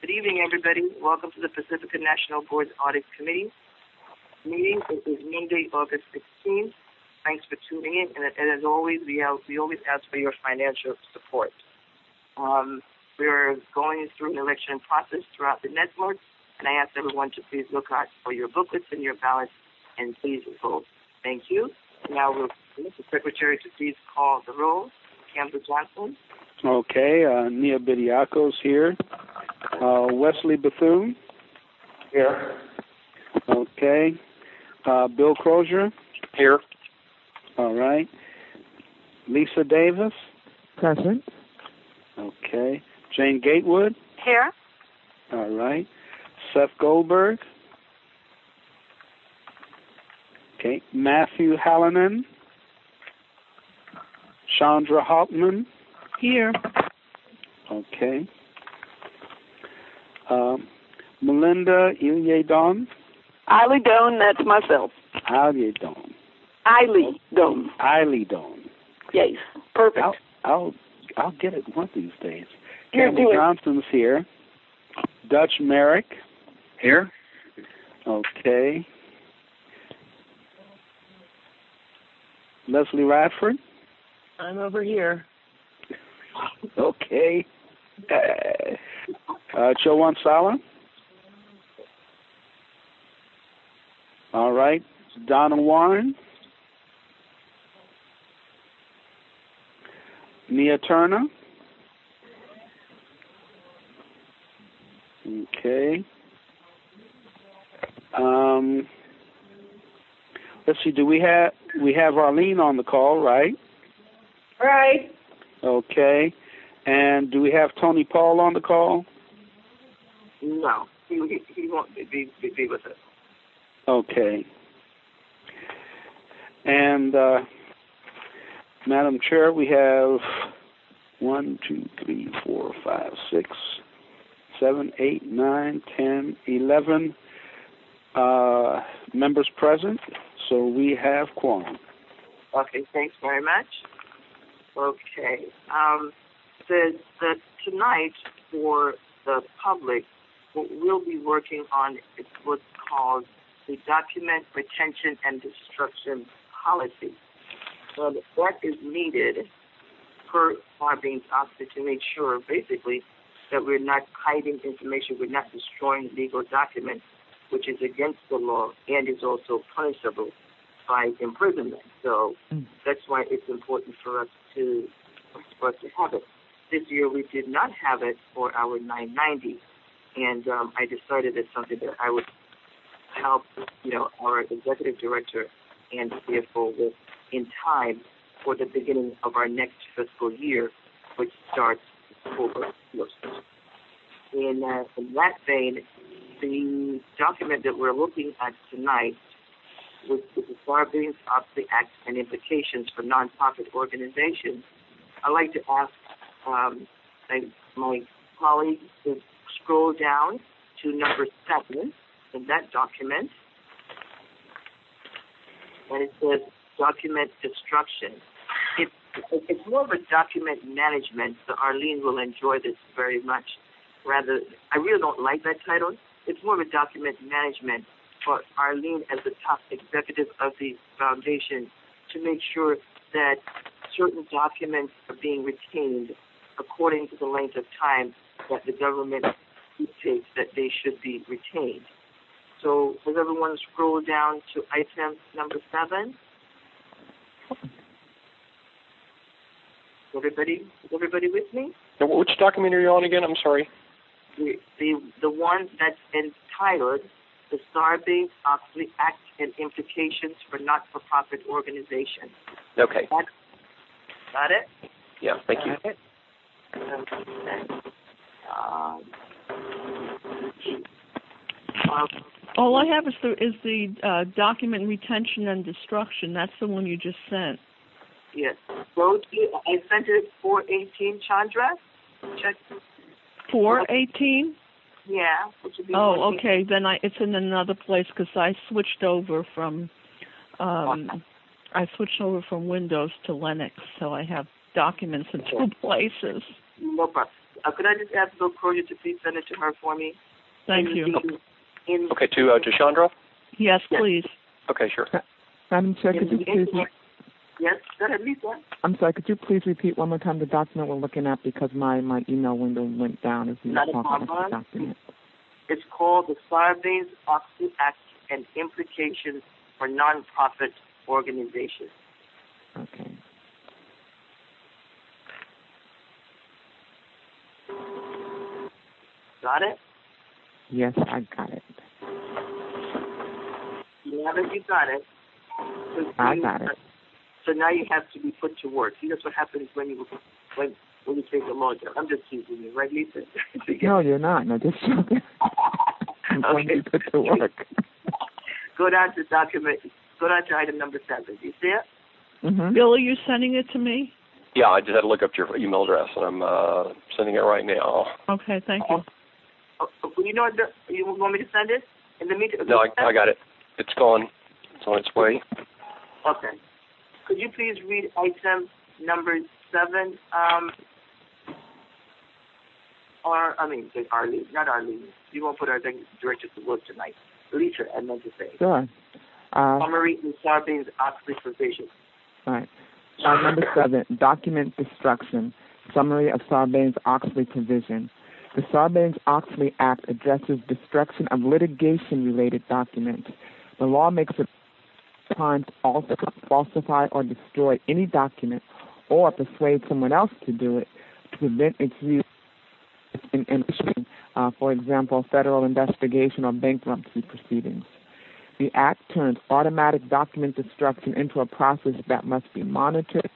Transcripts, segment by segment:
Good evening, everybody. Welcome to the Pacifica National Board Audit Committee meeting. It is Monday, August 16th. Thanks for tuning in. And as always, we always ask for your financial support. We're going through an election process throughout the network, and I ask everyone to please look out for your booklets and your ballots, and please vote. Thank you. Now we'll ask the Secretary to please call the roll. Campbell Johnson. Okay, Nia Bidiako's here. Wesley Bethune. Here. Okay. Bill Crozier. Here. All right. Lisa Davis. Present. Okay. Jane Gatewood. Here. All right. Seth Goldberg. Okay. Matthew Hallinan. Chandra Hoffman. Here. Okay. Melinda Ilyadon. Eiley Doan, that's myself. Ilyadon. Eiley Doan. Yes, perfect. I'll get it one of these days. Here, Campbell Johnson's here. Dutch Merrick. Here. Okay. Leslie Radford. I'm over here. Okay. Chowan Sala. All right. Donna Warren. Nia Turner. Okay. Let's see. We have Arlene on the call, right? Right. Okay. And do we have Tony Paul on the call? No, he won't be with us. Okay. And Madam Chair, we have 1, 2, 3, 4, 5, 6, 7, 8, 9, 10, 11 members present. So we have quorum. Okay, thanks very much. Okay. The tonight for the public, what we'll be working on is what's called the Document Retention and Destruction Policy. So that is needed per Sarbanes-Oxley to make sure, basically, that we're not hiding information, we're not destroying legal documents, which is against the law and is also punishable by imprisonment. So that's why it's important for us to have it. This year we did not have it for our 990, and I decided it's something that I would help, our executive director and CFO with in time for the beginning of our next fiscal year, which starts October 1st. In that vein, the document that we're looking at tonight, which is the Sarbanes-Oxley Act and implications for nonprofit organizations, I'd like to ask my colleague to scroll down to number 7 in that document, and it says document destruction. It's more of a document management, so Arlene will enjoy this very much. I really don't like that title. It's more of a document management for Arlene as the top executive of the foundation to make sure that certain documents are being retained according to the length of time that the government dictates that they should be retained. So does everyone scroll down to item number 7? Is everybody with me? Which document are you on again? I'm sorry. The one that's entitled the Sarbanes-Oxley Act and Implications for Not-for-Profit Organizations. Okay. Got it? Yeah, thank you. Got it. All I have is the document retention and destruction. That's the one you just sent. Yes. I sent it at 418, Chandra. Check. 418? Yeah. Okay. Then it's in another place because I switched over from Windows to Linux, so I have documents in 2 places. No problem. Could I just ask Bill Courier to please send it to her for me? Thank you. Okay, to Chandra? Yes, please. Okay, sure. Madam Chair, could you please... Yes, go ahead, Lisa. I'm sorry, could you please repeat one more time the document we're looking at, because my email window went down as you were talking about the document. It's called the Sarbanes-Oxley Act and Implications for Nonprofit Organizations. Okay. Got it? Yes, I got it. Now that you got it, I got it. So now you have to be put to work. See, that's what happens when you take a law job. I'm just teasing you, right, Lisa? No, you're not. No, just joking. I'm going to be put to work. Go down to item number 7. Do you see it? Mm-hmm. Bill, are you sending it to me? Yeah, I just had to look up your email address, and I'm sending it right now. Okay, thank you. You know what? You want me to send it? In the meantime? No, I got it. It's gone. It's on its way. Okay. Could you please read item number 7? Arlene, not Arlene. You won't put our director to work tonight. Lisa, I meant to say. Sure. Summary and Sarbanes-Oxley provision. All right. Number 7, document destruction. Summary of Sarbanes-Oxley provision. The Sarbanes-Oxley Act addresses destruction of litigation-related documents. The law makes it a crime to alter, falsify, or destroy any document or persuade someone else to do it to prevent its use in for example, federal investigation or bankruptcy proceedings. The Act turns automatic document destruction into a process that must be monitored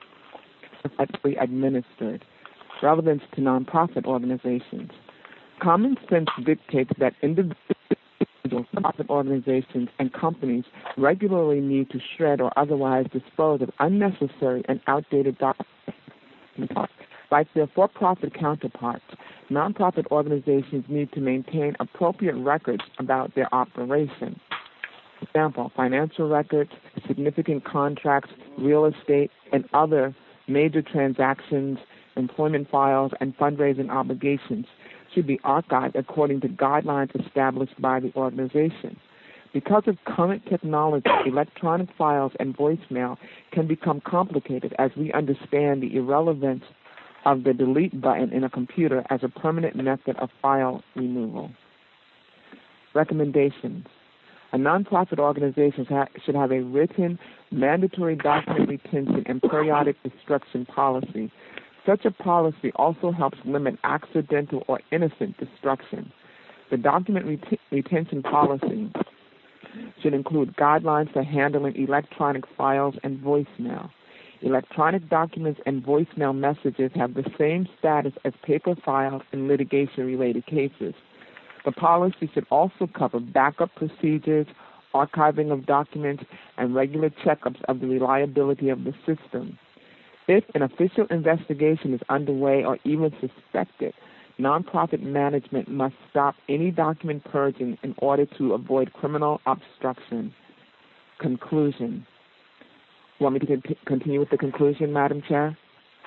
and administered. Relevance to nonprofit organizations. Common sense dictates that individuals, nonprofit organizations, and companies regularly need to shred or otherwise dispose of unnecessary and outdated documents. Like their for-profit counterparts, nonprofit organizations need to maintain appropriate records about their operation. For example, financial records, significant contracts, real estate, and other major transactions, employment files, and fundraising obligations should be archived according to guidelines established by the organization. Because of current technology, electronic files and voicemail can become complicated as we understand the irrelevance of the delete button in a computer as a permanent method of file removal. Recommendations. A nonprofit organization should have a written, mandatory document retention and periodic destruction policy. Such a policy also helps limit accidental or innocent destruction. The document retention policy should include guidelines for handling electronic files and voicemail. Electronic documents and voicemail messages have the same status as paper files in litigation-related cases. The policy should also cover backup procedures, archiving of documents, and regular checkups of the reliability of the system. If an official investigation is underway or even suspected, nonprofit management must stop any document purging in order to avoid criminal obstruction. Conclusion. Want me to continue with the conclusion, Madam Chair?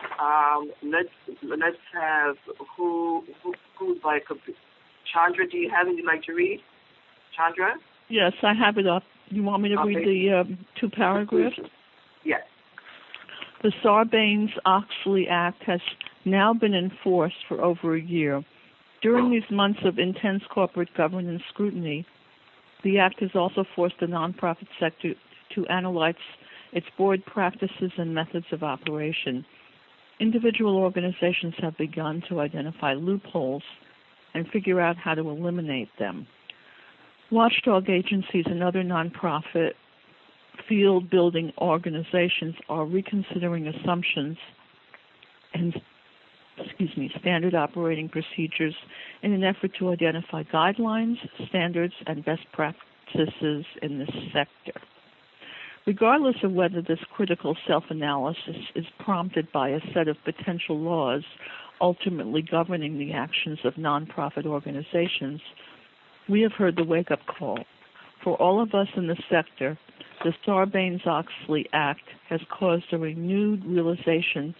Let's have who's like Chandra. Do you have it you'd like to read? Chandra? Yes, I have it up. You want me to read the 2 paragraphs? Yes. The Sarbanes-Oxley Act has now been enforced for over a year. During these months of intense corporate governance scrutiny, the Act has also forced the nonprofit sector to analyze its board practices and methods of operation. Individual organizations have begun to identify loopholes and figure out how to eliminate them. Watchdog agencies and other nonprofit field-building organizations are reconsidering assumptions and standard operating procedures in an effort to identify guidelines, standards, and best practices in this sector. Regardless of whether this critical self-analysis is prompted by a set of potential laws ultimately governing the actions of nonprofit organizations, we have heard the wake-up call. For all of us in the sector, the Sarbanes-Oxley Act has caused a renewed realization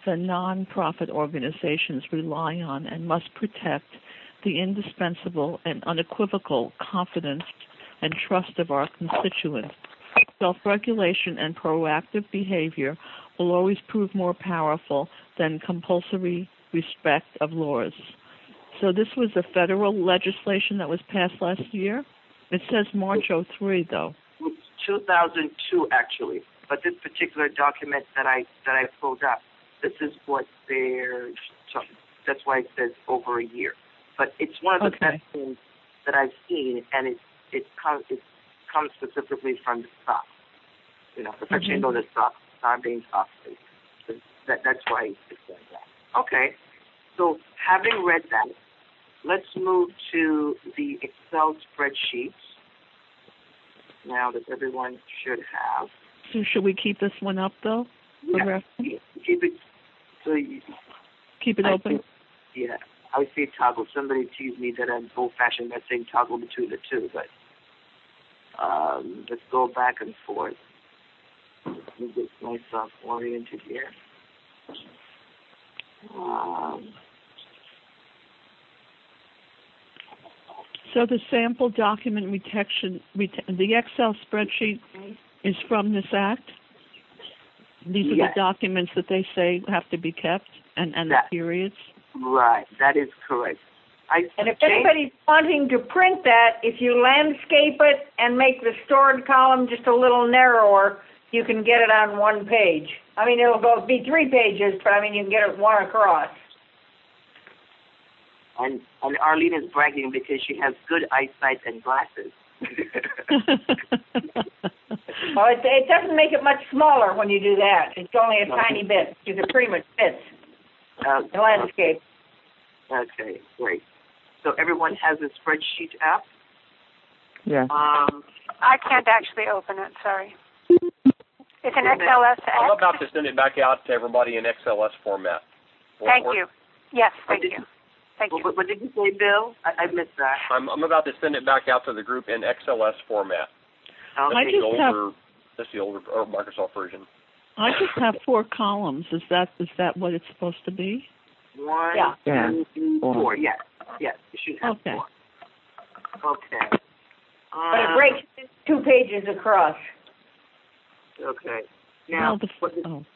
that nonprofit organizations rely on and must protect the indispensable and unequivocal confidence and trust of our constituents. Self-regulation and proactive behavior will always prove more powerful than compulsory respect of laws. So this was a federal legislation that was passed last year? It says March 03, though. 2002, actually. But this particular document that I pulled up, this is what that's why it says over a year. But it's one of the best things that I've seen, and it comes specifically from the stock. The section known as Sarbanes-Oxley. That's why it says that. Okay. So having read that, let's move to the Excel spreadsheets now that everyone should have. So should we keep this one up, though? Yeah. Keep it. Keep it open? Yeah. I would say toggle. Somebody teased me that I'm old-fashioned by saying toggle between the two, but let's go back and forth. Let me get myself oriented here. So the sample document the Excel spreadsheet is from this act? These are the documents that they say have to be kept and the periods? Right, that is correct. And if anybody's wanting to print that, if you landscape it and make the stored column just a little narrower, you can get it on one page. I mean, it'll be 3 pages, but you can get it one across. And Arlene is bragging because she has good eyesight and glasses. Well, it doesn't make it much smaller when you do that. It's only a tiny bit because it pretty much fits the landscape. Okay, great. So everyone has a spreadsheet app? Yeah. I can't actually open it, sorry. It's an XLS app. I'm about to send it back out to everybody in XLS format. Thank you. Yes, thank you. Thank you. What did you say, Bill? I missed that. I'm about to send it back out to the group in XLS format. Okay. That's the older or Microsoft version. I just have 4 columns. Is that what it's supposed to be? 1, 2, 3, 4. Yes, you should have 4. Okay. But it breaks 2 pages across. Okay. Now, for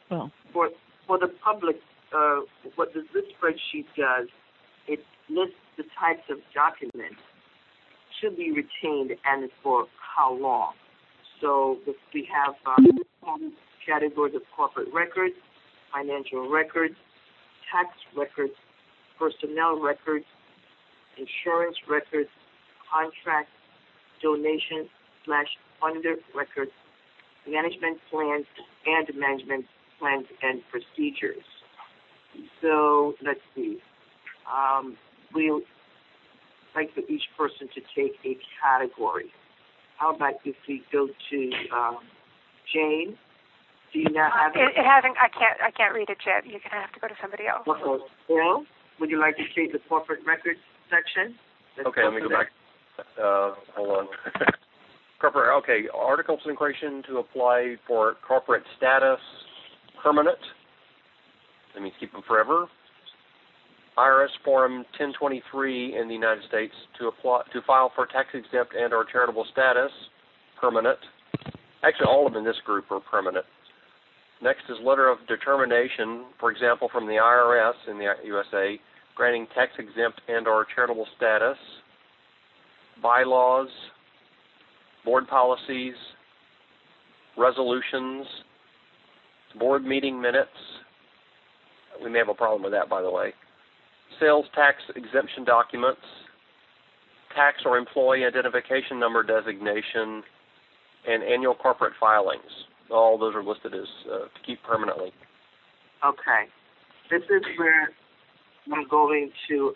the public, what this spreadsheet does, it lists the types of documents should be retained and for how long. So we have categories of corporate records, financial records, tax records, personnel records, insurance records, contracts, donation/funder records, management plans, and management plans and procedures. So let's see. We'll like for each person to take a category. How about if we go to Jane? Do you not have it? I can't read it yet. You're gonna have to go to somebody else. Okay. Bill, would you like to take the corporate records section? Okay, let me go back. Hold on. Corporate. Okay, articles of incorporation to apply for corporate status, permanent. That means keep them forever. IRS Form 1023 in the United States to file for tax exempt and or charitable status, permanent. Actually, all of them in this group are permanent. Next is letter of determination, for example, from the IRS in the USA, granting tax exempt and or charitable status. Bylaws, board policies, resolutions, board meeting minutes. We may have a problem with that, by the way. Sales tax exemption documents, tax or employee identification number designation, and annual corporate filings. All those are listed as to keep permanently. Okay. This is where I'm going to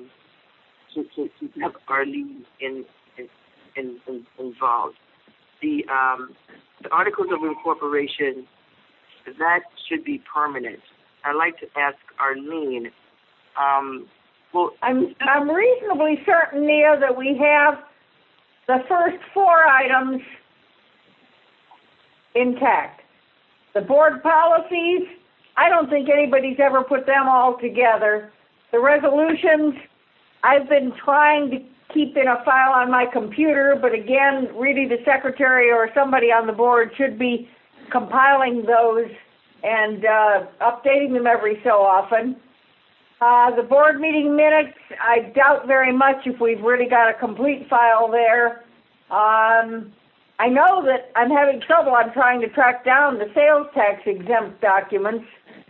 have Arlene involved. The articles of incorporation, that should be permanent. I'd like to ask Arlene. I'm reasonably certain, Nia, that we have the first 4 items intact. The board policies, I don't think anybody's ever put them all together. The resolutions, I've been trying to keep in a file on my computer, but again, really the secretary or somebody on the board should be compiling those and updating them every so often. The board meeting minutes, I doubt very much if we've really got a complete file there. I know that I'm having trouble. I'm trying to track down the sales tax exempt documents.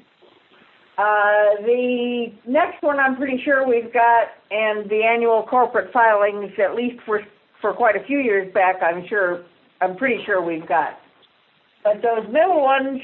The next one I'm pretty sure we've got, and the annual corporate filings, at least for quite a few years back, I'm pretty sure we've got. But those middle ones,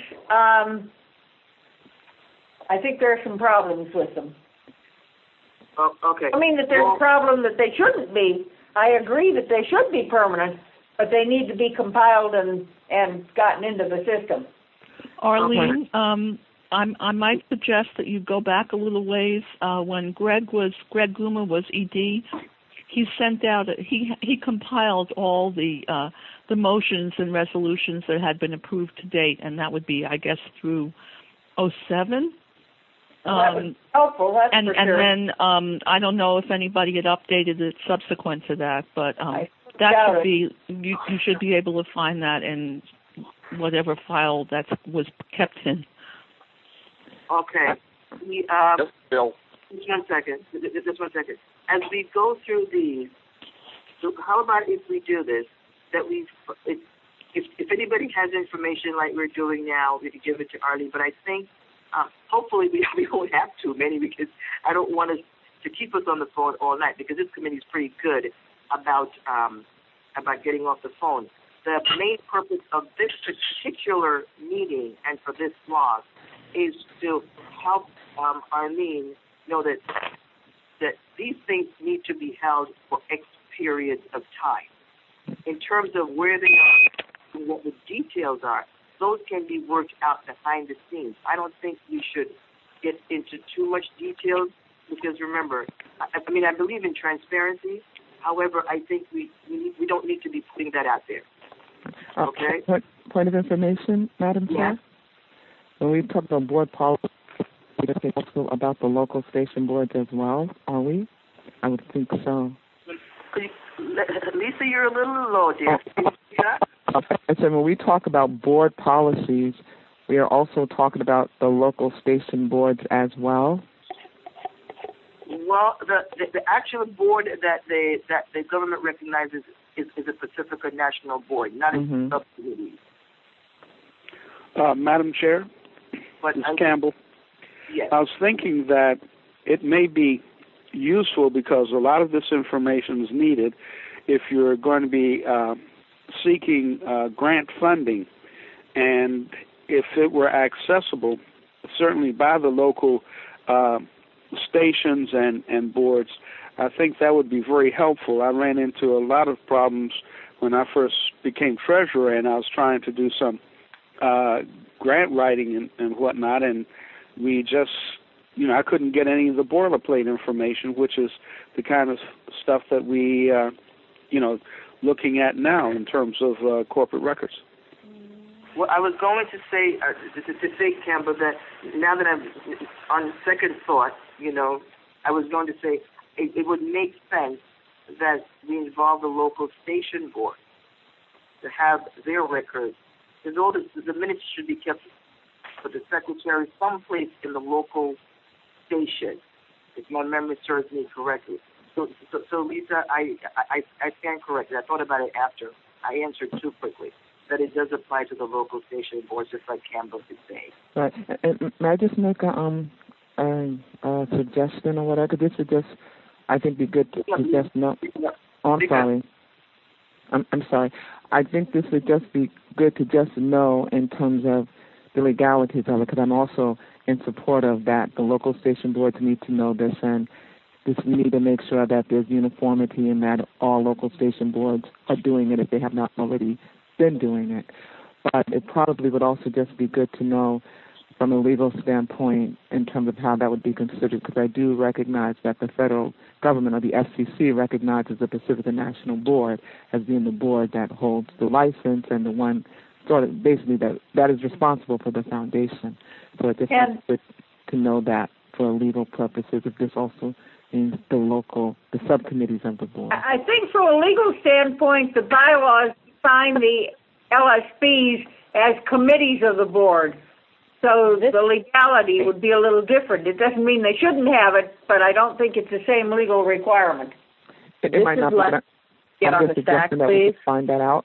I think there are some problems with them. Oh, okay. I mean that there's a problem that they shouldn't be. I agree that they should be permanent, but they need to be compiled and gotten into the system. Arlene, I might suggest that you go back a little ways. When Greg Gloomer was ED, he sent out he compiled all the motions and resolutions that had been approved to date, and that would be, I guess, through 2007. That was helpful, that's for sure. And then I don't know if anybody had updated it subsequent to that, but that should be you should be able to find that in whatever file that was kept in. Okay. Bill. Just 1 second. Just 1 second. As we go through these, so how about if we do this? That if anybody has information like we're doing now, we could give it to Arlene. But I think hopefully we won't have too many, because I don't want us to keep us on the phone all night, because this committee is pretty good about getting off the phone. The main purpose of this particular meeting and for this blog is to help Arlene know that these things need to be held for X periods of time. In terms of where they are and what the details are, those can be worked out behind the scenes. I don't think we should get into too much details, because remember, I believe in transparency. However, I think we don't need to be putting that out there. Okay? Point of information, Madam Chair? Yes. When we talk about board policy, we talk also about the local station boards as well, are we? I would think so. Lisa, you're a little low, dear. I said when we talk about board policies, we are also talking about the local station boards as well. Well, the actual board that the government recognizes is a Pacifica National Board, not a subcommittee. Madam Chair, Ms. Campbell, yes. I was thinking that it may be useful, because a lot of this information is needed if you're going to be seeking grant funding, and if it were accessible, certainly by the local stations and boards, I think that would be very helpful. I ran into a lot of problems when I first became treasurer, and I was trying to do some grant writing and whatnot, and we just, I couldn't get any of the boilerplate information, which is the kind of stuff that we, looking at now in terms of corporate records. Well, I was going to say, Campbell, that now that I'm on second thought, I was going to say it would make sense that we involve the local station board to have their records. Because all the minutes should be kept for the secretary someplace in the local station, if my memory serves me correctly. So Lisa, I stand corrected. I thought about it after I answered too quickly, that it does apply to the local station boards, just like Campbell is saying. Right. And may I just make a suggestion or whatever? This would just, I think, be good to just know. Oh, I'm sorry. I'm sorry. I think this would just be good to just know in terms of the legalities of it, because I'm also in support of that. The local station boards need to know this, and we need to make sure that there's uniformity in that all local station boards are doing it if they have not already been doing it. But it probably would also just be good to know from a legal standpoint in terms of how that would be considered, because I do recognize that the federal government, or the FCC, recognizes the Pacifica National Board as being the board that holds the license and the one sort of basically that is responsible for the foundation. So it's just good to know that for legal purposes, if this also means the subcommittees of the board. I think from a legal standpoint, the bylaws define the LSBs as committees of the board. So the legality would be a little different. It doesn't mean they shouldn't have it, but I don't think it's the same legal requirement. It might not be. Get on the stack, please. Find that out.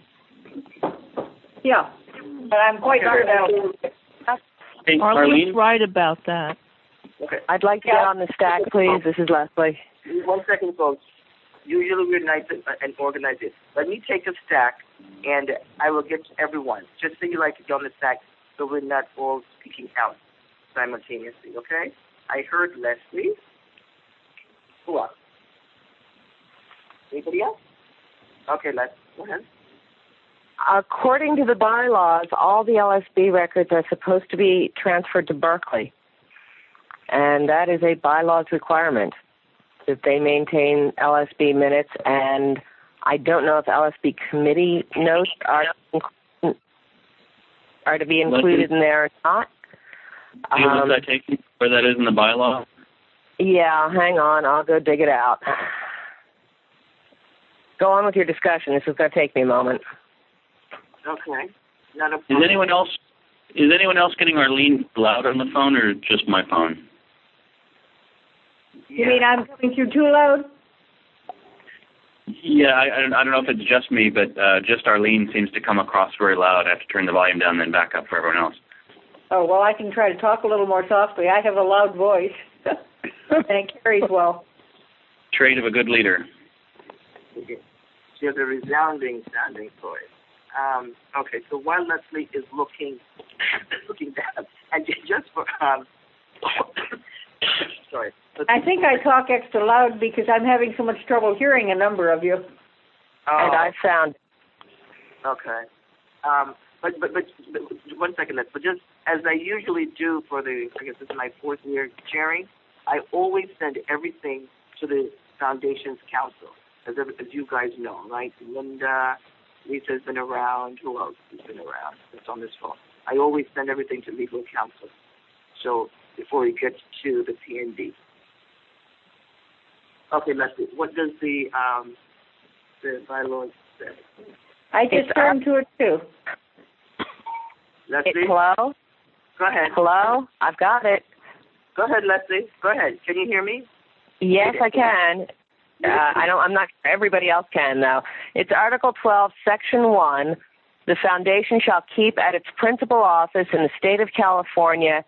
Yeah, but I'm quite sure that. Hey, Arlene's right about that. Okay. I'd like to get on the stack, please. This is Leslie. 1 second, folks. Usually we're nice and organized. Let me take a stack, and I will get to everyone, just so you like to get on the stack, so we're not all speaking out simultaneously, okay? I heard Leslie. Who else? Anybody else? Okay, let's go ahead. According to the bylaws, all the LSB records are supposed to be transferred to Berkeley. And that is a bylaws requirement, that they maintain LSB minutes. And I don't know if LSB committee notes are to be included in there or not. Does that take you where that is in the bylaw? Yeah, hang on. I'll go dig it out. Go on with your discussion. This is going to take me a moment. Okay. Is anyone else getting Arlene loud on the phone, or just my phone? You mean I'm coming through too loud? Yeah, I don't know if it's just me, but just Arlene seems to come across very loud. I have to turn the volume down and then back up for everyone else. Oh, well, I can try to talk a little more softly. I have a loud voice, and it carries well. Trait of a good leader. She has a resounding sounding voice. Okay, so while Leslie is looking down, and just for sorry. I think I talk extra loud because I'm having so much trouble hearing a number of you. And I sound. Okay. But 1 second, but just as I usually do for I guess this is my 4th year chairing, I always send everything to the Foundation's council, as you guys know, right? Linda, Lisa's been around. Who else has been around that's on this phone? I always send everything to legal counsel. So before we get to the P&D. Okay, Leslie, what does the bylaws say? I just turned to it too. Leslie? Hello? Go ahead. Hello? I've got it. Go ahead, Leslie. Go ahead. Can you hear me? Yes, I can. I'm not sure everybody else can, though. It's Article 12, Section 1. The Foundation shall keep at its principal office in the state of California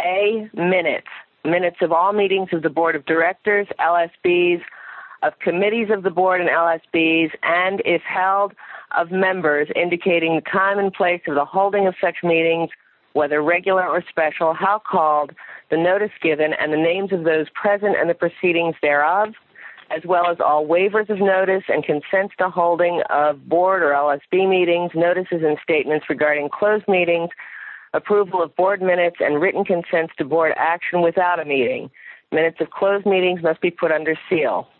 minutes of all meetings of the Board of Directors, LSBs, of committees of the Board and LSBs, and, if held, of members, indicating the time and place of the holding of such meetings, whether regular or special, how called, the notice given, and the names of those present and the proceedings thereof, as well as all waivers of notice and consents to holding of board or LSB meetings, notices and statements regarding closed meetings, approval of board minutes, and written consents to board action without a meeting. Minutes of closed meetings must be put under seal.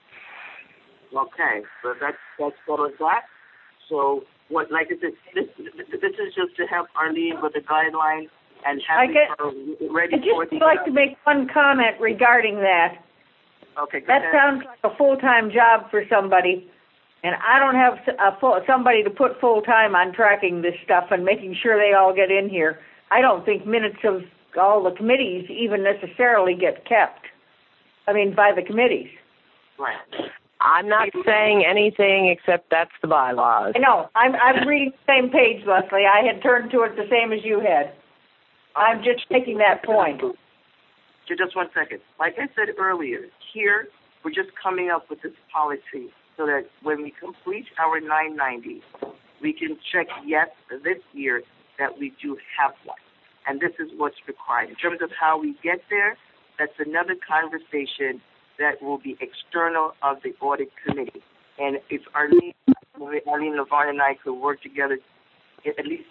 Okay, so that's what that. So what, like I said, this is just to help Arlene with the guidelines and having her ready for the. I'd just like to make one comment regarding that. Okay, go that ahead. sounds like a full-time job for somebody, and I don't have somebody to put full-time on tracking this stuff and making sure they all get in here. I don't think minutes of all the committees even necessarily get kept. I mean, by the committees. Right. I'm not saying anything except that's the bylaws. I know. I'm reading the same page, Leslie. I had turned to it the same as you had. I'm just making that point. Just 1 second. Like I said earlier, here we're just coming up with this policy so that when we complete our 990, we can check yes this year that we do have one. And this is what's required. In terms of how we get there, that's another conversation that will be external of the audit committee. And if Arlene LaVarn and I could work together, at least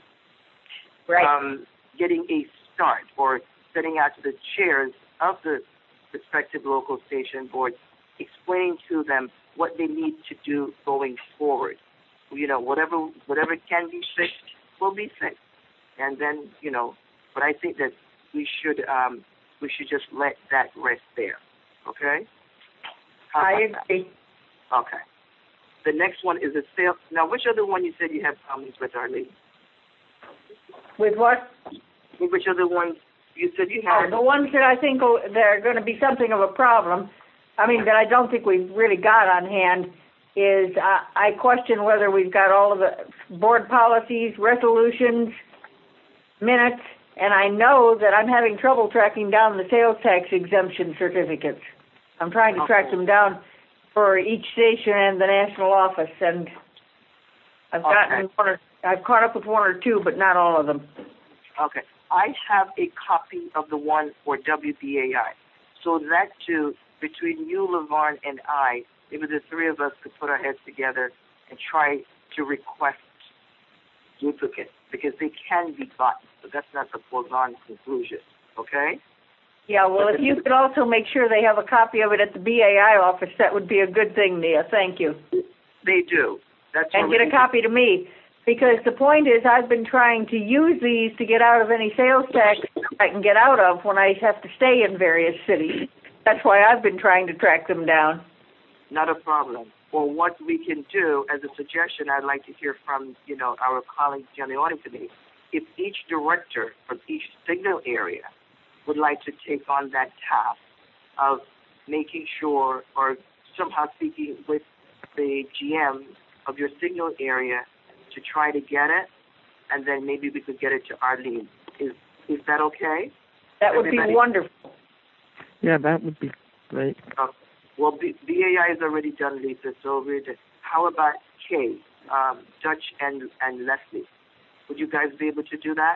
getting a start or setting out to the chairs of the respective local station boards, explaining to them what they need to do going forward. You know, whatever can be fixed, will be fixed. And then, but I think that we should just let that rest there. Okay? I agree. Okay. The next one is a sale. Now, which other one you said you have problems with, Arlene? With what? Which other ones you said you had? The ones that I think they're going to be something of a problem, that I don't think we've really got on hand, is I question whether we've got all of the board policies, resolutions, minutes, and I know that I'm having trouble tracking down the sales tax exemption certificates. I'm trying to track them down for each station and the national office, and I've caught up with one or two, but not all of them. Okay. I have a copy of the one for WBAI. So that too, between you, LaVarn, and I, maybe the three of us could put our heads together and try to request duplicates, because they can be bought. But that's not the foregone conclusion. Okay? Yeah, well, if you could also make sure they have a copy of it at the BAI office, that would be a good thing, Nia. Thank you. They do. And get a copy to me. Because the point is, I've been trying to use these to get out of any sales tax I can get out of when I have to stay in various cities. That's why I've been trying to track them down. Not a problem. Well, what we can do, as a suggestion, I'd like to hear from, our colleagues on the audit committee, if each director of each signal area would like to take on that task of making sure, or somehow speaking with the GM of your signal area to try to get it, and then maybe we could get it to Arlene. Is that okay? That would be wonderful. Yeah, that would be great. Well, BAI has already done, Lisa, so how about Kay, Dutch, and Leslie? Would you guys be able to do that?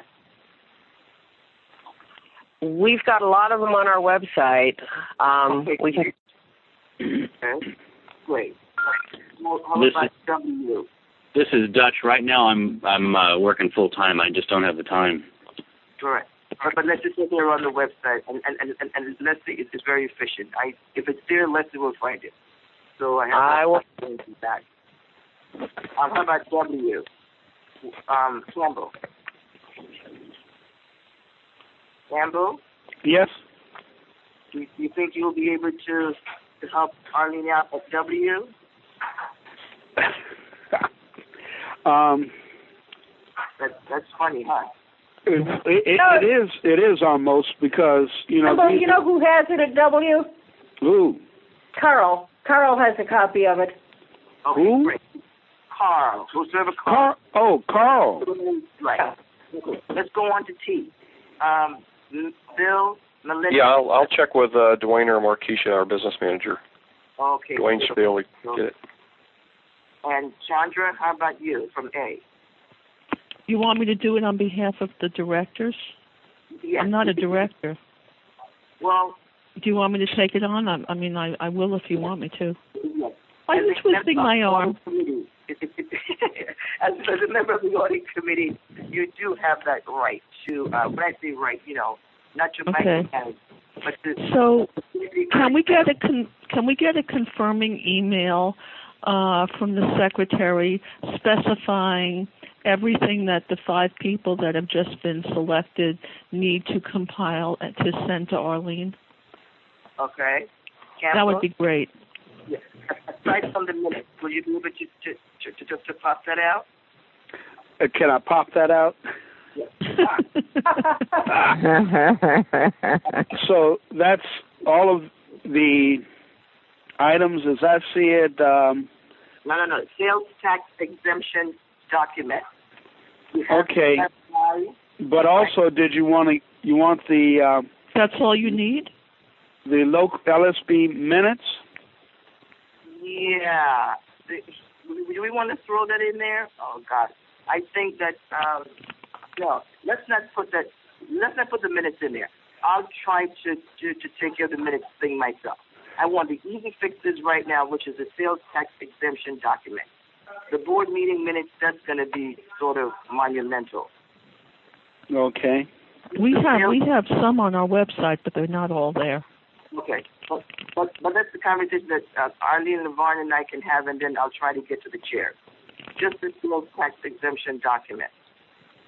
We've got a lot of them on our website. Okay. We can. Okay. Great. Well, how about W? This is Dutch. Right now, I'm working full time. I just don't have the time. Correct. But let's just look there on the website, and Leslie is very efficient. If it's there, Leslie will find it. So I will back. How about W? Campbell. Campbell? Yes. Do you think you'll be able to help Arlene out at W? That's funny, huh? It is almost, because you know who has it at W? Who? Carl. Carl has a copy of it. Okay, who? Great. Carl. We'll serve a Carl. Carl. Right. Okay. Let's go on to T. Bill, Melinda. Yeah, I'll check with Dwayne or Markeisha, our business manager. Okay. Dwayne should be able to get it. And Chandra, how about you from A? You want me to do it on behalf of the directors? Yes. I'm not a director. Well, do you want me to take it on? I will if you want me to. Yes. Why are you twisting my arm? As a member of the audit committee, you do have that right to, when I say right, not to micromanage, but to. So, can we get a confirming email from the secretary specifying everything that the 5 people that have just been selected need to compile and to send to Arlene? Okay. That would be great. Yes. Aside from the minutes, will you be able to pop that out? Can I pop that out? Yes. So that's all of the items as I see it. No. Sales tax exemption document. Okay. But also, did you want the? That's all you need? The local LSB minutes. Yeah. Do we want to throw that in there? Oh God, I think that no. Let's not put the minutes in there. I'll try to take care of the minutes thing myself. I want the easy fixes right now, which is the sales tax exemption document. The board meeting minutes, that's going to be sort of monumental. Okay. We have some on our website, but they're not all there. Okay. But that's the conversation that Arlene, LaVarn, and I can have, and then I'll try to get to the chair. Just the sales tax exemption document.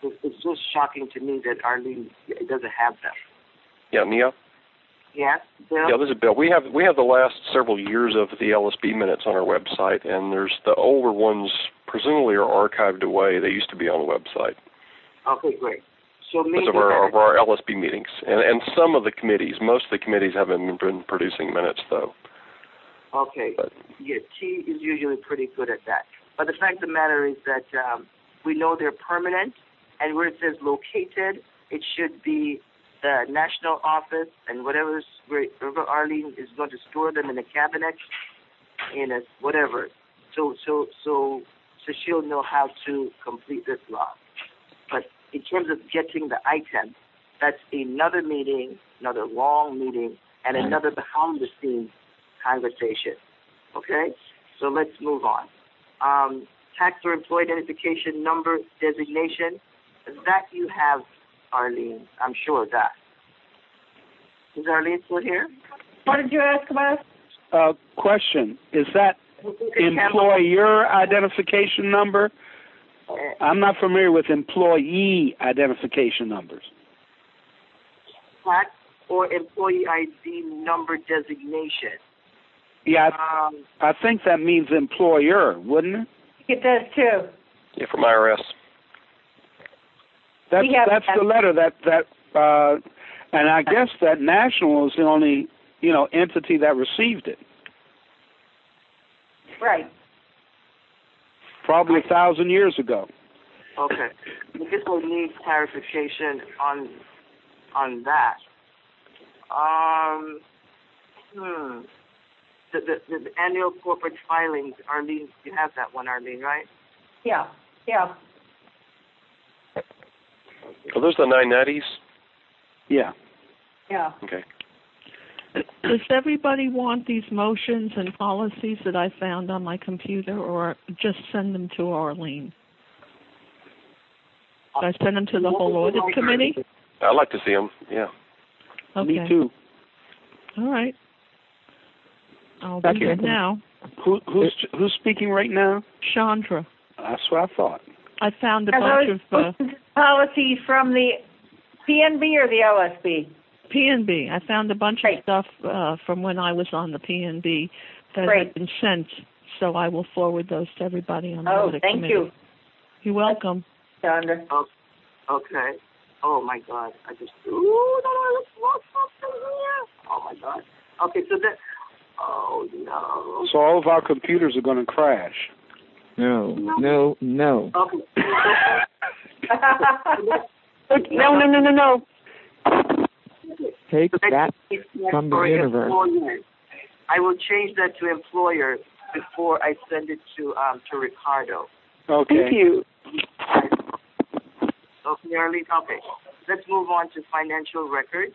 It's just shocking to me that Arlene doesn't have them. Yeah, Mia? Yes, Bill? Yeah, this is Bill. We have the last several years of the LSB minutes on our website, and there's the older ones presumably are archived away. They used to be on the website. Okay, great. So maybe of our LSB meetings. And some of the committees, most of the committees haven't been producing minutes, though. Okay. But, yeah, T is usually pretty good at that. But the fact of the matter is that we know they're permanent, and where it says located, it should be the national office and wherever Arlene is going to store them in a cabinet, in a whatever. So she'll know how to complete this law. But in terms of getting the item, that's another meeting, another long meeting, and another behind-the-scenes conversation. Okay? So let's move on. Tax or employee identification number designation, that you have, Arlene. I'm sure of that. Is Arlene still here? What did you ask about? Question. Is that employer identification number? I'm not familiar with employee identification numbers. Tax or employee ID number designation. Yeah, I think that means employer, wouldn't it? It does too. Yeah, from IRS. That's the letter that and I guess that national is the only entity that received it. Right. Probably 1,000 years ago. Okay. I guess we'll need clarification on that. The annual corporate filings, Arlene, you have that one, Arlene, right? Yeah. Are those the 990s? Yeah. Yeah. Okay. Does everybody want these motions and policies that I found on my computer, or just send them to Arlene? Should I send them to the whole audit committee? I'd like to see them, yeah. Okay. Me too. All right. I'll do that now. Who's speaking right now? Chandra. That's what I thought. I found a bunch of policies from the PNB or the LSB? PNB. I found a bunch of stuff from when I was on the PNB that had been sent, so I will forward those to everybody on the audit committee. Thank you. You're welcome. Chandra. Oh, okay. Oh my God! I just lost something here. Oh my God. Okay, so that. Oh no. So all of our computers are going to crash. No. Okay. No. No. Take that from the universe. I will change that to employer before I send it to Ricardo. Okay. Thank you. Okay, Arlene. Okay. Let's move on to financial records.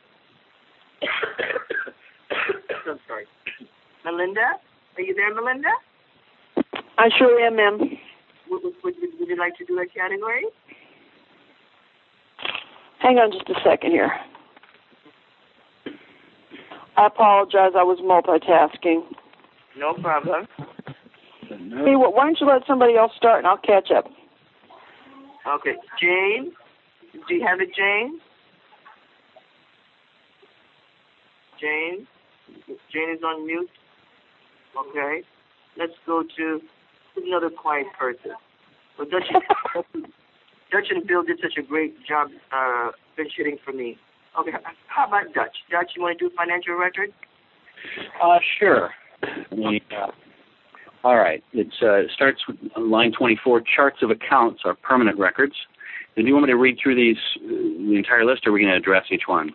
I'm sorry. Melinda? Are you there, Melinda? I sure am, ma'am. Would you like to do a category? Hang on just a second here. I apologize. I was multitasking. No problem. Hey, why don't you let somebody else start and I'll catch up. Okay. Jane? Do you have it, Jane? Jane? Jane is on mute. Okay. Let's go to another quiet person. Well, Dutch and Bill did such a great job pinch-hitting for me. Okay, how about Dutch? Dutch, you want to do financial record? Sure. All right. It starts with line 24. Charts of accounts are permanent records. Do you want me to read through these, the entire list, or are we going to address each one?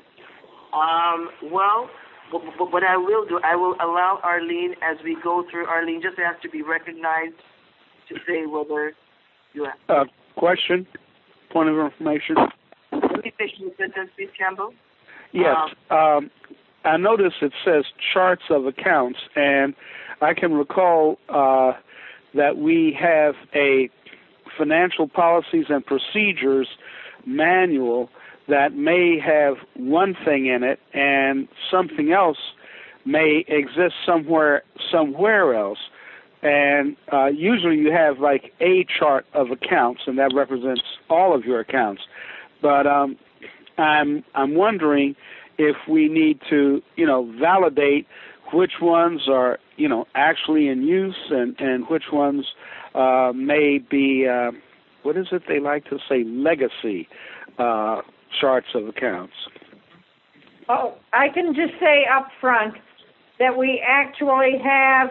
Well, what I will do, I will allow Arlene, as we go through, Arlene just has to be recognized to say whether you have... Question? Point of information? Let me finish the sentence, please, Campbell. Yes. I notice it says charts of accounts, and I can recall that we have a financial policies and procedures manual that may have one thing in it and something else may exist somewhere else. And usually you have like a chart of accounts, and that represents all of your accounts. But I'm wondering if we need to, validate which ones are, actually in use, and which ones may be, what is it they like to say, legacy charts of accounts. Oh, I can just say up front that we actually have,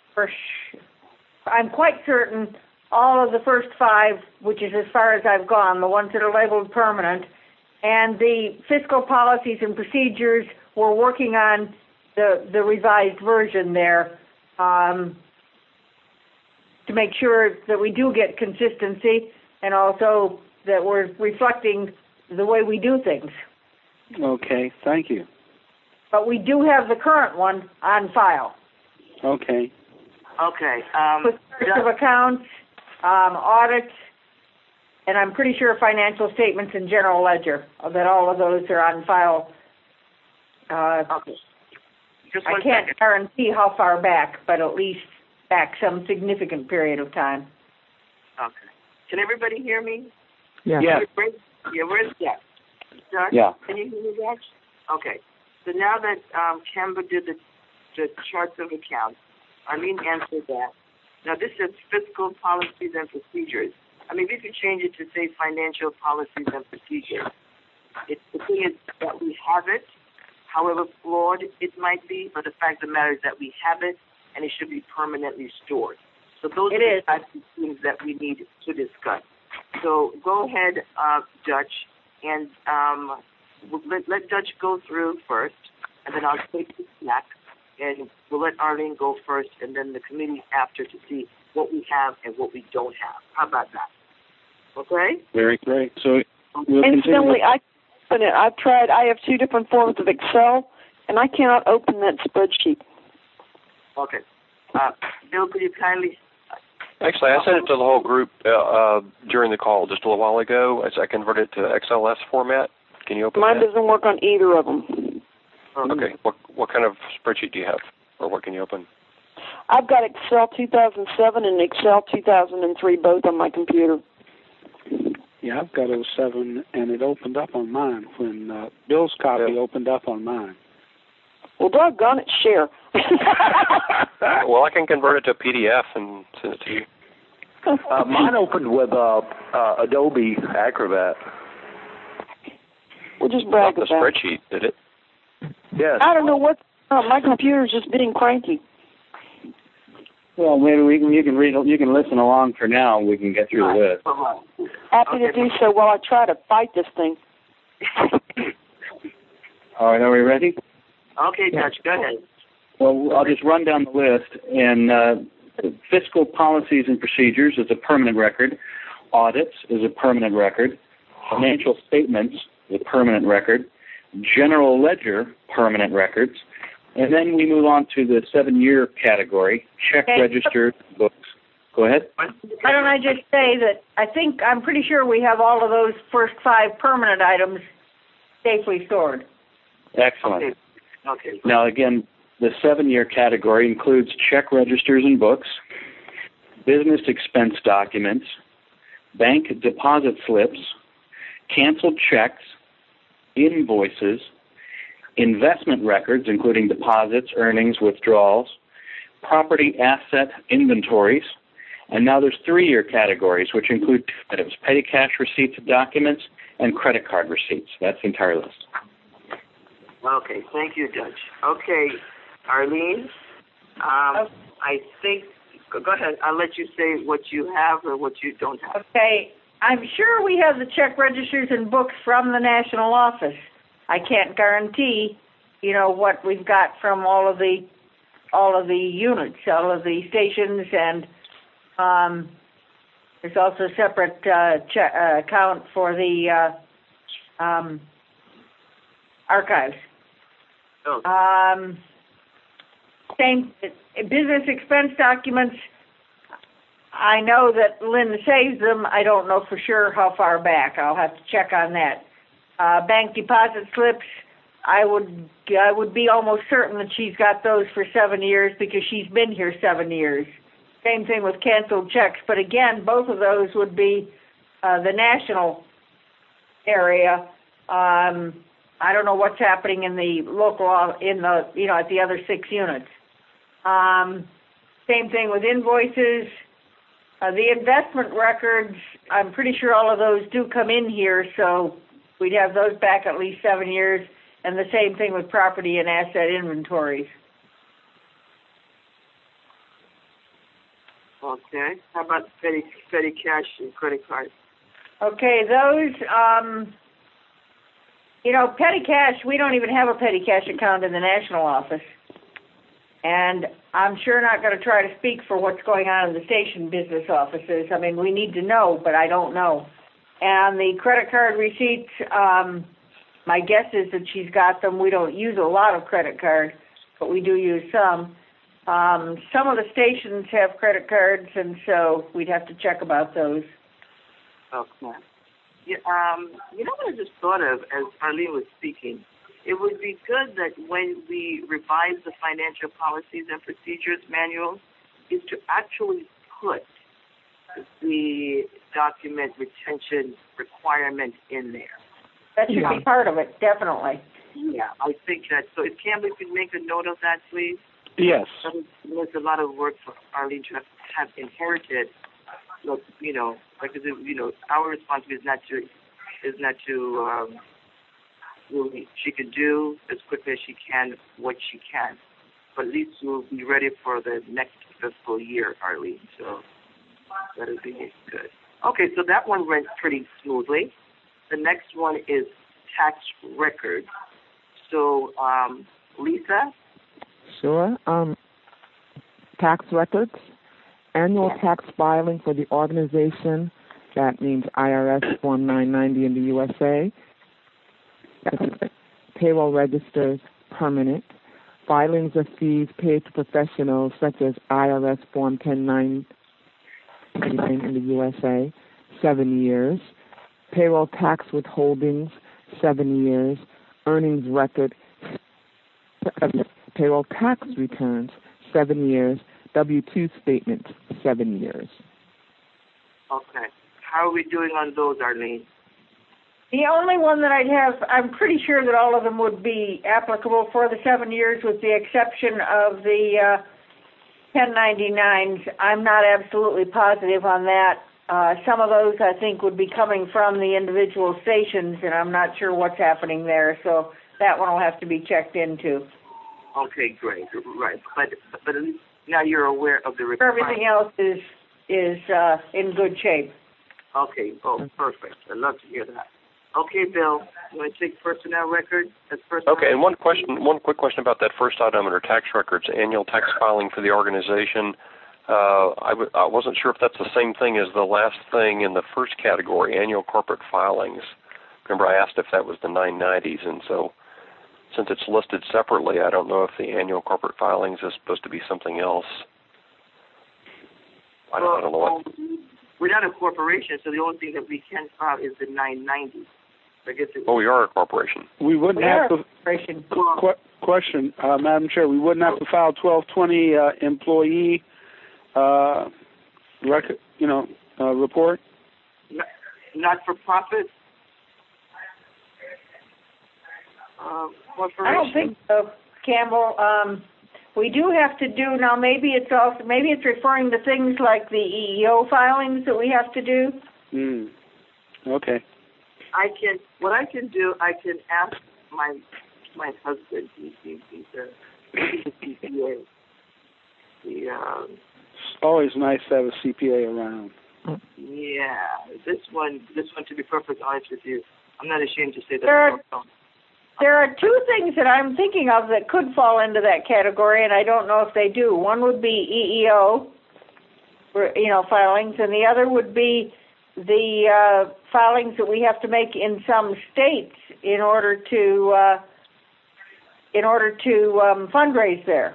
I'm quite certain, all of the first 5, which is as far as I've gone, the ones that are labeled permanent, and the fiscal policies and procedures, we're working on the revised version there to make sure that we do get consistency and also that we're reflecting the way we do things. Okay, thank you. But we do have the current one on file. Okay. Okay. With of accounts, audits, and I'm pretty sure financial statements and general ledger, that all of those are on file. Okay. I can't guarantee how far back, but at least back some significant period of time. Okay. Can everybody hear me? Yeah. Yeah. Where's Jack? Josh? Yeah. Can you hear me, Jack? Okay. So now that Kemba did the charts of accounts, Arlene answered that. Now this is fiscal policies and procedures. We could change it to say financial policies and procedures. The thing is that we have it, however flawed it might be, but the fact of the matter is that we have it, and it should be permanently stored. So those are the types of things that we need to discuss. So go ahead, Dutch, and let Dutch go through first, and then I'll take the snack, and we'll let Arlene go first, and then the committee after to see what we have and what we don't have. How about that? Okay? Very great. So we'll incidentally, I tried. I have 2 different forms of Excel, and I cannot open that spreadsheet. Okay. Bill, could you kindly... Actually, I sent it to the whole group during the call just a little while ago. As I converted it to XLS format. Can you open Mine that? doesn't work on either of them. Okay. What kind of spreadsheet do you have, or what can you open? I've got Excel 2007 and Excel 2003 both on my computer. Yeah, I've got 07, and it opened up on mine when Bill's copy opened up on mine. Well, doggone it, share. Well, I can convert it to a PDF and send it to you. Mine opened with Adobe Acrobat. We'll just brag about the spreadsheet, did it? Yes. I don't know what. My computer's just being cranky. Well, maybe you can read. You can listen along for now. We can get through the list. Happy to do so while I try to fight this thing. All right, are we ready? Okay, Dutch, go ahead. Well, I'll just run down the list. And fiscal policies and procedures is a permanent record. Audits is a permanent record. Financial statements is a permanent record. General ledger, permanent records. And then we move on to the 7-year category, check register books. Go ahead. Why don't I just say that I'm pretty sure we have all of those first 5 permanent items safely stored. Excellent. Okay. Now, again, the 7-year category includes check registers and books, business expense documents, bank deposit slips, canceled checks, invoices, investment records, including deposits, earnings, withdrawals, property asset inventories, and now there's 3-year categories, which include 2 items, petty cash receipts and documents, and credit card receipts. That's the entire list. Okay, thank you, Dutch. Okay, Arlene, I think, go ahead. I'll let you say what you have or what you don't have. Okay, I'm sure we have the check registers and books from the national office. I can't guarantee, what we've got from all of the units, all of the stations, and there's also a separate account for the archives. Oh. Same business expense documents. I know that Lynn saves them. I don't know for sure how far back. I'll have to check on that. Bank deposit slips. I would be almost certain that she's got those for 7 years because she's been here 7 years. Same thing with canceled checks. But again, both of those would be the national area. I don't know what's happening in the local, at the other 6 units. Same thing with invoices. The investment records, I'm pretty sure all of those do come in here, so we'd have those back at least 7 years. And the same thing with property and asset inventories. Okay. How about petty cash and credit cards? Okay, those, petty cash, we don't even have a petty cash account in the national office. And I'm sure not going to try to speak for what's going on in the station business offices. I mean, we need to know, but I don't know. And the credit card receipts, my guess is that she's got them. We don't use a lot of credit cards, but we do use some. Some of the stations have credit cards, and so we'd have to check about those. Okay. Yeah, what I just thought of as Arlene was speaking? It would be good that when we revise the financial policies and procedures manual, is to actually put the document retention requirement in there. That should be part of it, definitely. Yeah, I think that. So if Campbell could make a note of that, please. Yes. There's a lot of work for Arlene to have inherited. Look, because our responsibility is not to she can do as quickly as she can what she can, but at least we'll be ready for the next fiscal year, Arlene. So that'll be good. Okay, so that one went pretty smoothly. The next one is tax records. So, Lisa? Sure. Tax records. Annual tax filing for the organization. That means IRS Form 990 in the USA. Payroll registers permanent. Filings of fees paid to professionals such as IRS Form 1090 in the USA, 7 years. Payroll tax withholdings, 7 years. Earnings record, payroll tax returns, 7 years. W-2 statements, 7 years. Okay. How are we doing on those, Arlene? The only one that I'd have, I'm pretty sure that all of them would be applicable for the 7 years with the exception of the 1099s. I'm not absolutely positive on that. Some of those I think would be coming from the individual stations, and I'm not sure what's happening there, so that one will have to be checked into. Okay, great. Right. But at least now you're aware of the requirements. Everything else is in good shape. Okay. Oh, perfect. I'd love to hear that. Okay, Bill, you want to take personnel record? Okay, and one quick question about that first item under tax records, annual tax filing for the organization. I wasn't sure if that's the same thing as the last thing in the first category, annual corporate filings. Remember, I asked if that was the 990s, and so since it's listed separately, I don't know if the annual corporate filings is supposed to be something else. I don't know what. We're not a corporation, so the only thing that we can file is the 990s. I guess we are a corporation. We wouldn't have to. Question, Madam Chair. We wouldn't have to file 1220 employee record, report. Not for profit. Corporation. I don't think so, Campbell. We do have to do now. Maybe it's referring to things like the EEO filings that we have to do. Okay. What I can do, I can ask my husband. He's a CPA. It's always nice to have a CPA around. Yeah, this one. To be perfectly honest with you, I'm not ashamed to say that. There are two things that I'm thinking of that could fall into that category, and I don't know if they do. One would be EEO, filings, and the other would be the filings that we have to make in some states in order to fundraise there.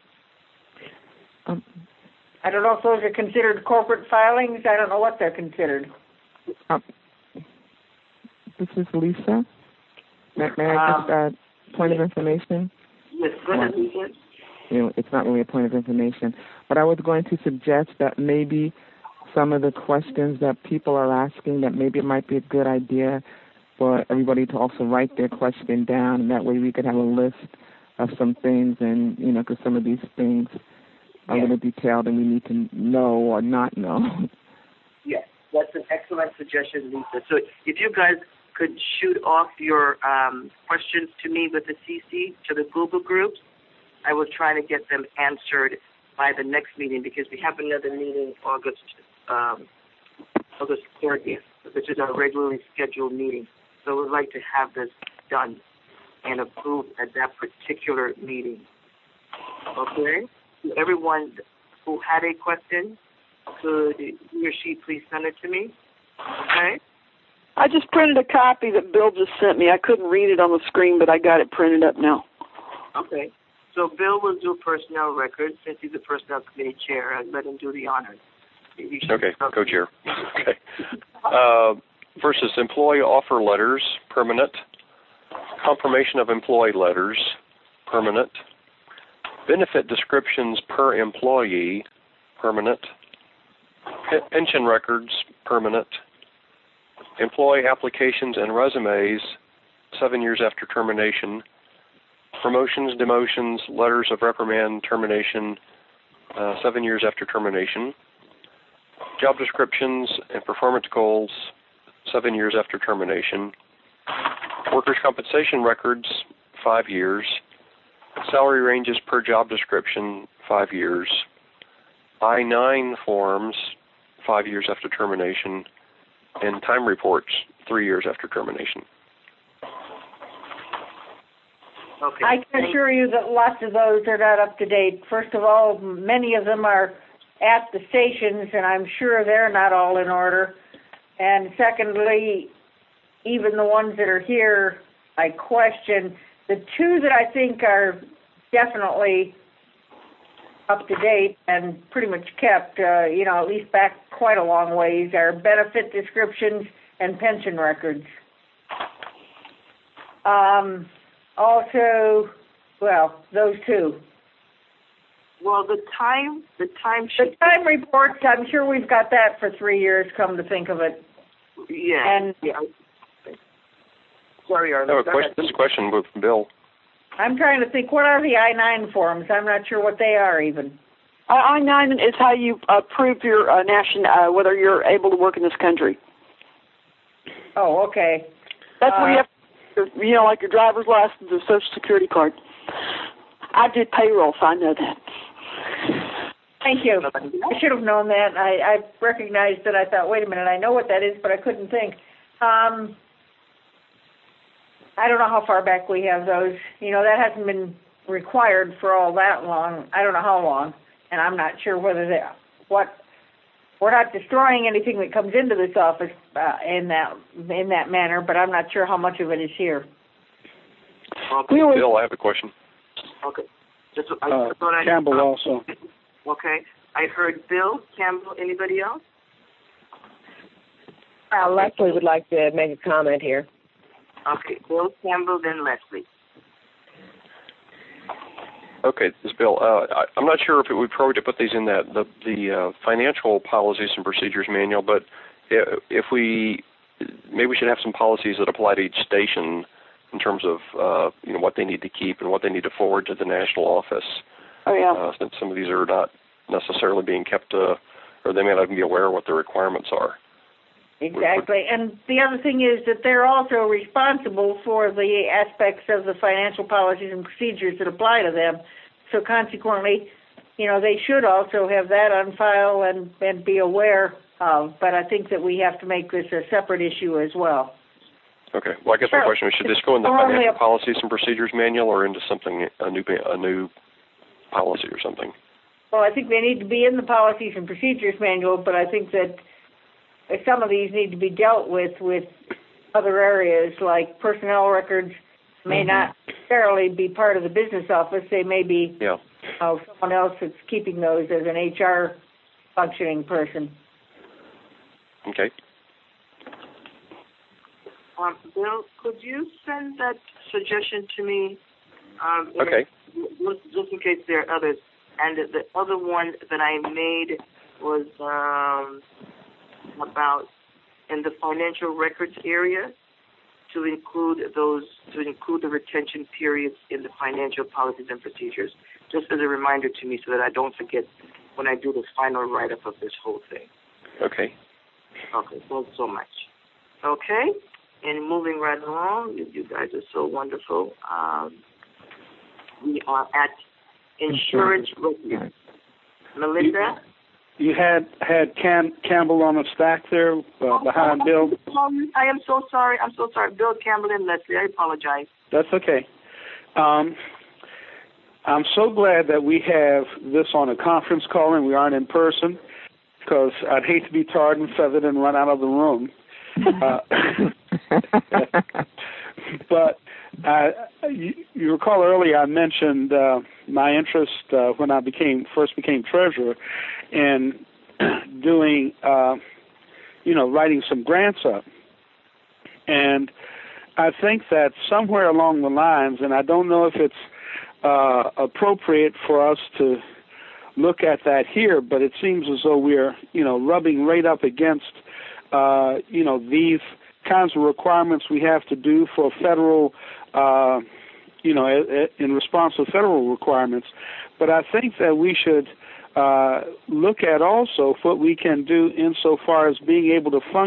I don't know if those are considered corporate filings. I don't know what they're considered. This is Lisa. May I just point of information? Yes, go ahead, Lisa. it's not really a point of information. But I was going to suggest that maybe some of the questions that people are asking, that maybe it might be a good idea for everybody to also write their question down, and that way we could have a list of some things, and, because some of these things are a little detailed and we need to know or not know. Yes, that's an excellent suggestion, Lisa. So if you guys could shoot off your questions to me with the CC to the Google groups, I will try to get them answered by the next meeting, because we have another meeting August 30th, which is our regularly scheduled meeting. So we'd like to have this done and approved at that particular meeting. Okay? Everyone who had a question, could he or she please send it to me? Okay? I just printed a copy that Bill just sent me. I couldn't read it on the screen, but I got it printed up now. Okay. So Bill will do personnel records. Since he's the personnel committee chair, I'd let him do the honors. Okay, co-chair. Okay. First is employee offer letters, permanent. Confirmation of employee letters, permanent. Benefit descriptions per employee, permanent. Pension records, permanent. Employee applications and resumes, 7 years after termination. Promotions, demotions, letters of reprimand, termination, 7 years after termination. Job descriptions and performance goals, 7 years after termination. Workers' compensation records, 5 years. Salary ranges per job description, 5 years. I-9 forms, 5 years after termination. And time reports, 3 years after termination. Okay. I can assure you that lots of those are not up to date. First of all, many of them are at the stations, and I'm sure they're not all in order. And secondly, even the ones that are here, I question. The two that I think are definitely up to date and pretty much kept, at least back quite a long ways, are benefit descriptions and pension records. Also, those two. Well, the time sheet. The time reports, I'm sure we've got that for 3 years, come to think of it. Yeah. And Sorry, Arlen. I have a question. This is a question with Bill. I'm trying to think, what are the I-9 forms? I'm not sure what they are even. I-9 is how you prove your whether you're able to work in this country. Oh, okay. That's where you have, like your driver's license or Social Security card. I did payroll, so I know that. Thank you. I should have known that. I recognized that. I thought, wait a minute, I know what that is, but I couldn't think. I don't know how far back we have those. That hasn't been required for all that long. I don't know how long, and I'm not sure whether we're not destroying anything that comes into this office in that manner, but I'm not sure how much of it is here. Okay. Bill, I have a question. Okay. Campbell also. Okay. I heard Bill, Campbell, anybody else? Leslie would like to make a comment here. Okay, Bill, Campbell, then Leslie. Okay, this is Bill. I'm not sure if it would be appropriate to put these in the financial policies and procedures manual, but if maybe we should have some policies that apply to each station in terms of what they need to keep and what they need to forward to the national office. Oh yeah. Since some of these are not necessarily being kept, or they may not even be aware of what the requirements are. Exactly. And the other thing is that they're also responsible for the aspects of the financial policies and procedures that apply to them. So consequently, they should also have that on file and be aware of. But I think that we have to make this a separate issue as well. Okay. Well, I guess my question is, should this go in the financial policies and procedures manual or into something, a new policy or something? Well, I think they need to be in the policies and procedures manual, but I think that some of these need to be dealt with other areas, like personnel records may not necessarily be part of the business office. They may be someone else that's keeping those as an HR functioning person. Okay. Bill, could you send that suggestion to me? Okay. just in case there are others. And the other one that I made was about in the financial records area to include the retention periods in the financial policies and procedures, just as a reminder to me so that I don't forget when I do the final write-up of this whole thing. Okay. Okay, thanks so much. Okay, and moving right along, you guys are so wonderful. We are at insurance records. Melinda? You had Campbell on the stack there behind Bill. I am so sorry. I'm so sorry. Bill, Campbell, and Leslie. I apologize. That's okay. I'm so glad that we have this on a conference call and we aren't in person, because I'd hate to be tarred and feathered and run out of the room. But you recall earlier I mentioned my interest when I first became treasurer in doing, writing some grants up. And I think that somewhere along the lines, and I don't know if it's appropriate for us to look at that here, but it seems as though we're, rubbing right up against, these kinds of requirements we have to do for federal, in response to federal requirements. But I think that we should look at also what we can do insofar as being able to function